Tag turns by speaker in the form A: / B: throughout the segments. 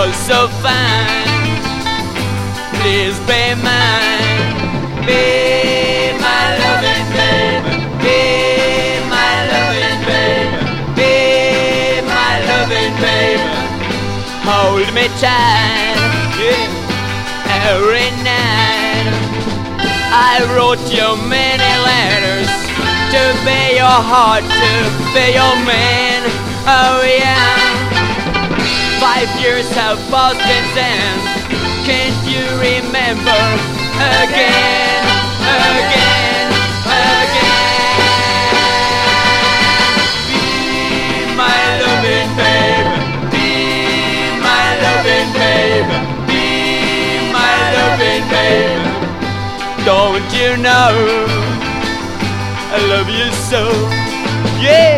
A: you're so fine. Please be mine. Be my loving baby. Be my loving baby. Be my loving baby. Hold me tight, yeah, every night. I wrote you many letters to be your heart, to be your man. Oh yeah. 5 years have passed since then. Can't you remember again, again, again? Be my loving baby. Be my loving baby. Be my loving baby. Don't you know I love you so? Yeah.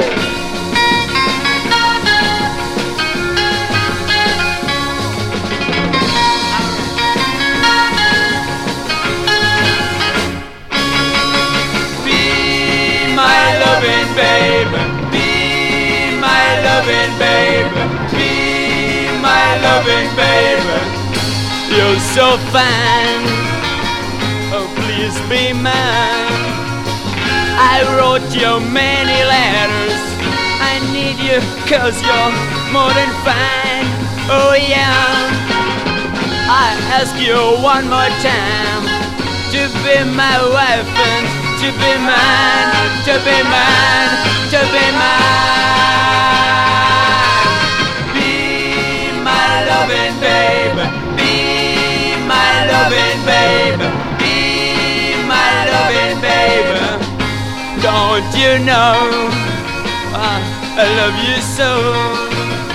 A: Be my loving baby. Be my loving baby. Be my loving baby. You're so fine. Oh, please be mine. I wrote you many letters. I need you 'cause you're more than fine. Oh yeah. I ask you one more time to be my wife and to be mine, to be mine, to be mine. Be my loving baby. Be my loving baby. My loving baby, don't you know I love you so?